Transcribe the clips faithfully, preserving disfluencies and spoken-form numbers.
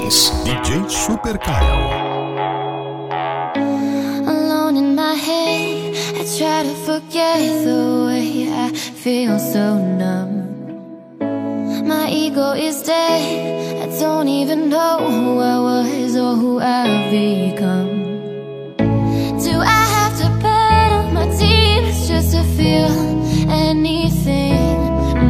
Produções D J Super Kyle. Alone in my head, I try to forget the way I feel so numb. My ego is dead, I don't even know who I was or who I've become. Do I have to battle my demons just to feel anything?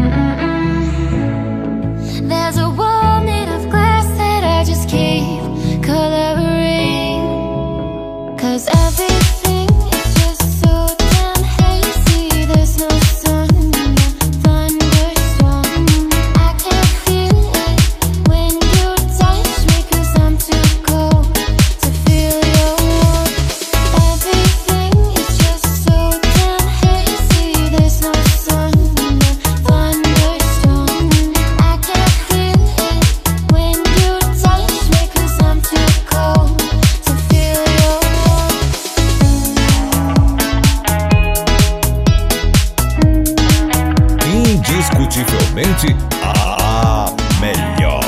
Mm-mm-mm. There's a wall made of glass that I just keep coloring, 'cause everything is just so damn hazy. There's no sun in the thunderstorm. I can't feel it when you touch me, 'cause I'm too cold to feel your warmth. Everything is just so damn hazy. There's no sun in the thunderstorm. I can't feel it when you touch me, 'cause I'm too cold to feel your warmth. Indiscutivelmente a melhor.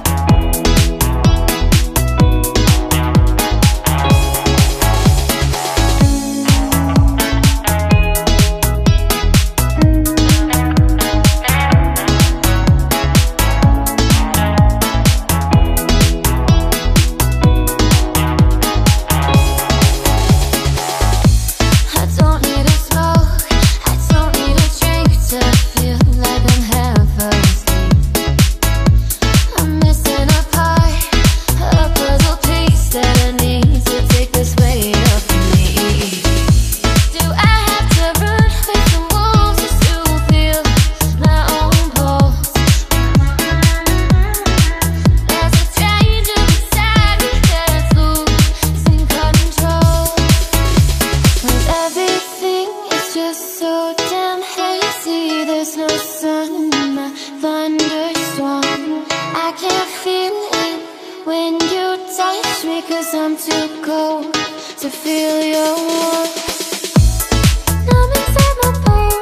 I don't need a smoke, I don't need a drink to feel like I'm half asleep. I'm missing a part, a puzzle piece that I need to take this weight off of me. Do I have to run with the wolves just to feel my own pulse? There's a stranger beside me that's losing control. 'Cause everything is just so damn hazy. There's no sun in my thunderstorm. I can't feel it when you touch me, 'cause I'm too cold to feel your warmth. Numb inside my bones.